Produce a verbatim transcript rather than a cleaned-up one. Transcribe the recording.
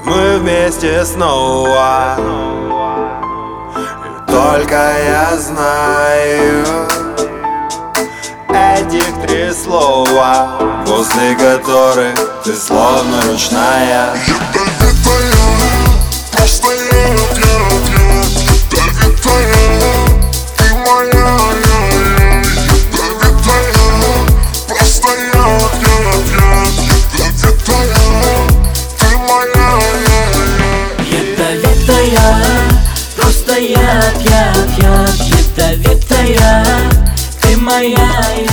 мы вместе снова. И только я знаю этих три слова, после которых ты словно ручная. Ядовитая, просто яд, яд, яд. Ядовитая, ты моя, я, я. Ядовитая, просто яд, яд, яд. Ядовитая, ты моя, я, я. Ядовитая, просто яд, яд, яд. Ядовитая, ты моя,